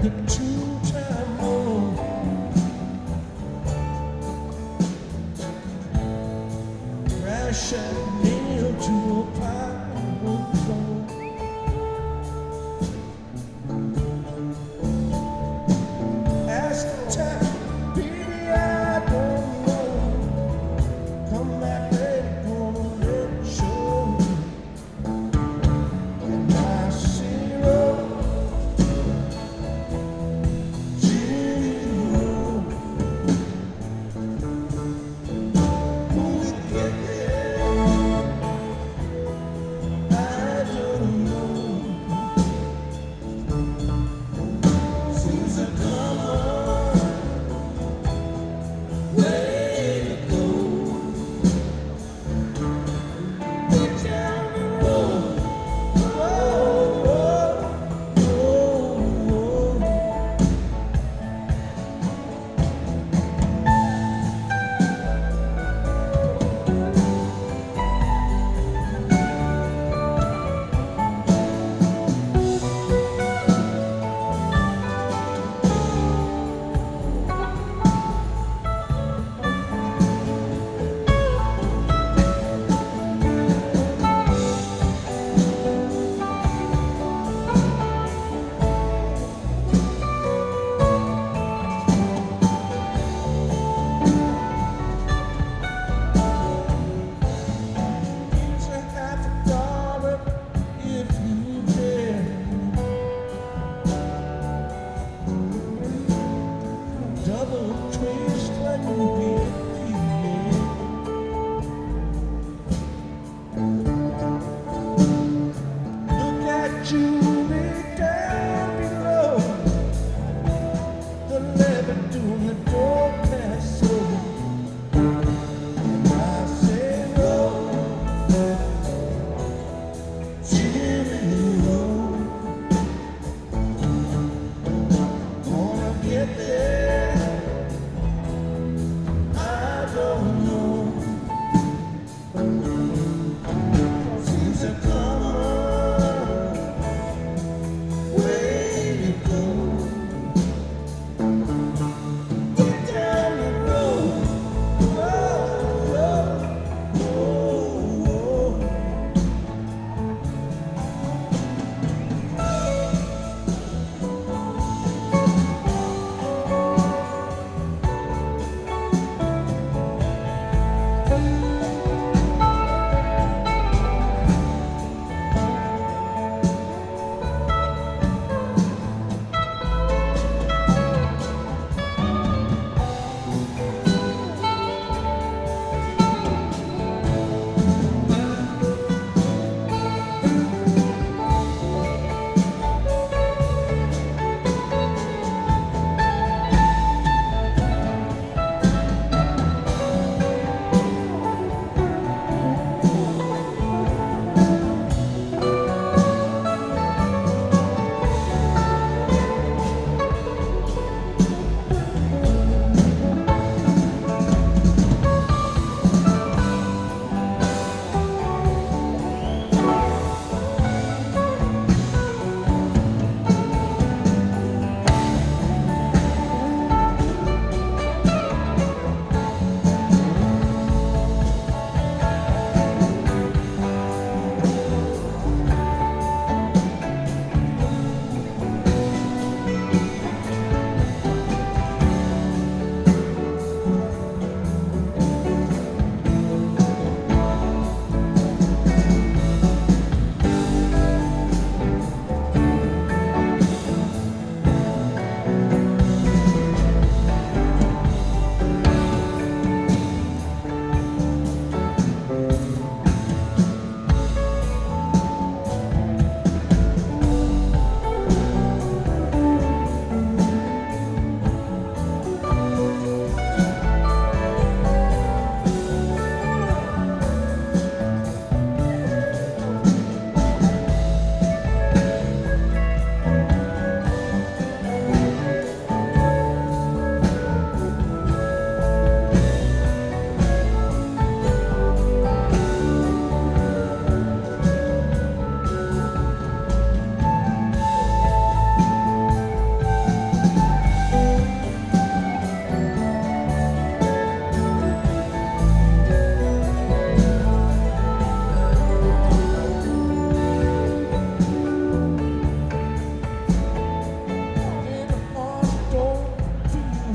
the two-time war. Crash and nailed to a pile of gold. Ask the time, baby, I don't know. Come back ready, gonna let it show. And I see road.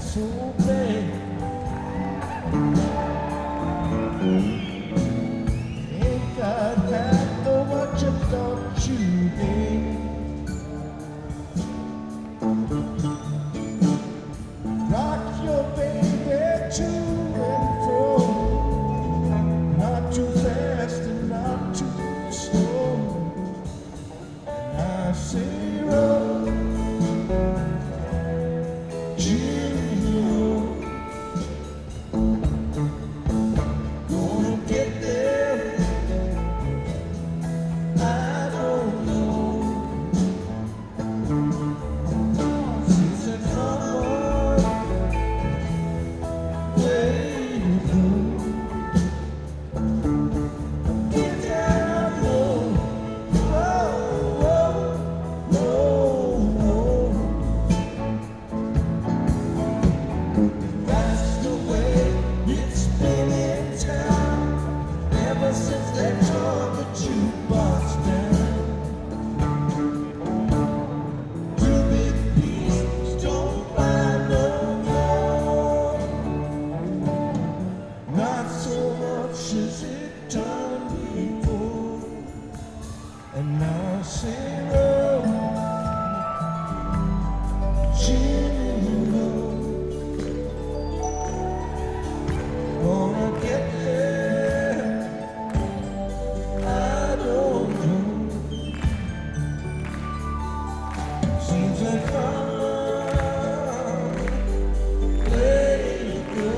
so bad. Ain't got half of what you thought you did. Rock your baby to and fro, not too fast and not too slow. And I say roll, Jimmy roll. Gonna get there, I don't know. Since I come on, way to go. Get down low, whoa, whoa, whoa. That's the way it's been in town ever since they tore the jukebox down. Two big pieces don't buy no more, not so much as it done before. And now I say, oh, Jimmy, oh, gonna get there, I don't know. Seems like I'm way to go.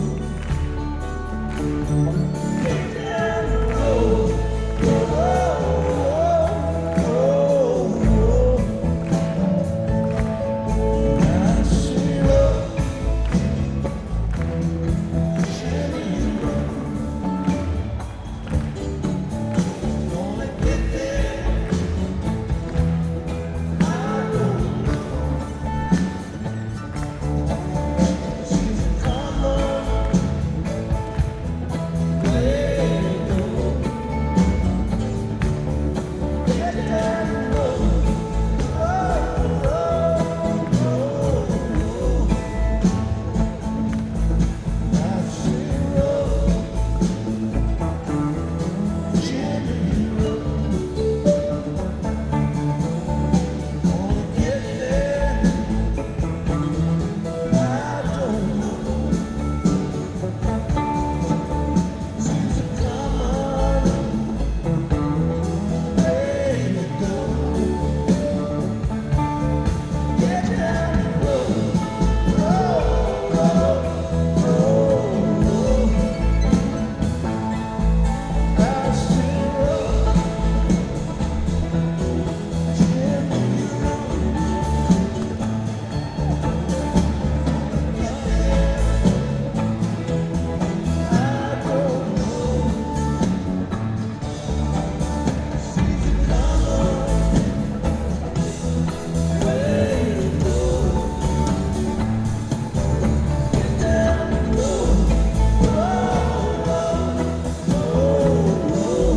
Get down the road, oh, oh, oh. I see road, Jimmy road. Gonna get there, I don't know. Seems to come on, way to go. Get down the road, oh, oh, oh. I see road, Jimmy road. Gonna get there, I don't know. Seems to come on, way to go. Get down the road, oh, oh, oh, oh. I see road, Jimmy road. Get there, I don't know. Seems to come on, way to go. Get down the road, oh, oh, oh, oh.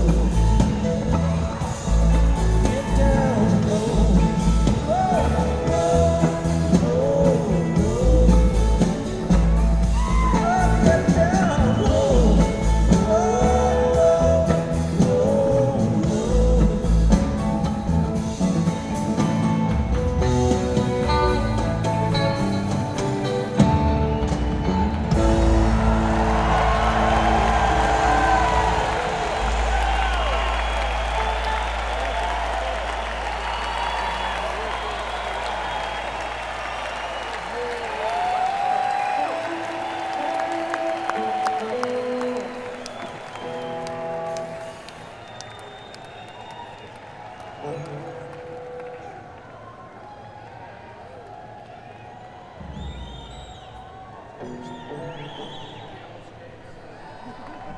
Get down the road, oh, oh, oh, oh. Get down the road, oh, oh, oh.